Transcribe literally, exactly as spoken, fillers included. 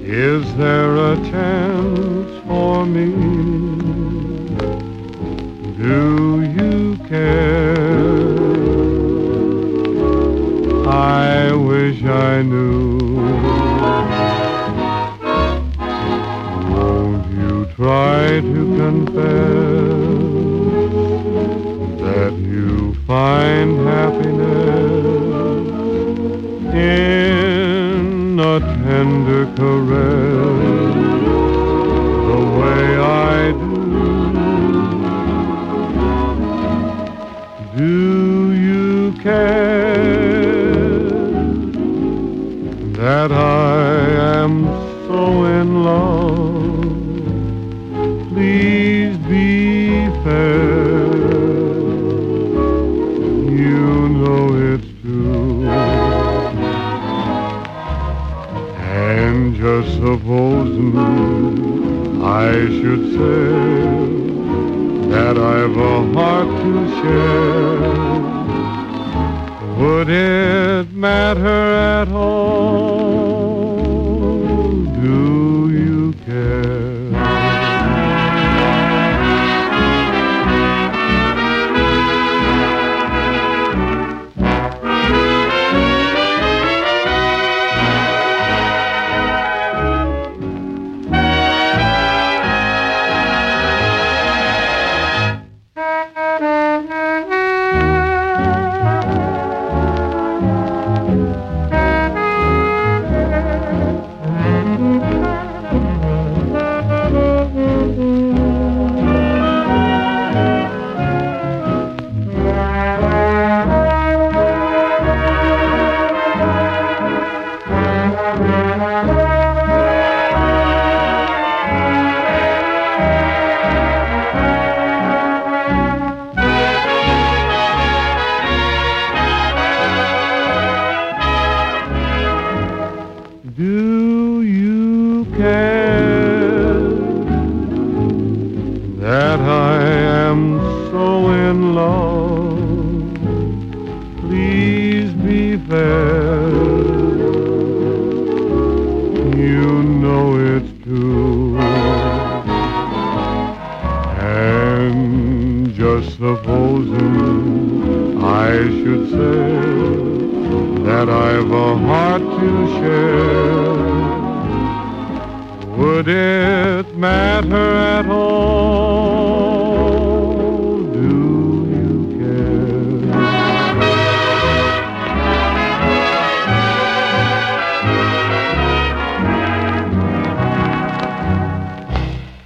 Is there a chance for me? Do you care? I wish I knew. Won't you try to confess that you find happiness in a tender caress, the way I do? Do you care that I am so in love? Please be fair. You know it's true. And just supposing I should say that I've a heart to share, would it matter at all? Do you care? Do you care that I am so in love? Please be fair. You know it's true. And just supposing I should say that I've a heart to share, would it matter at all?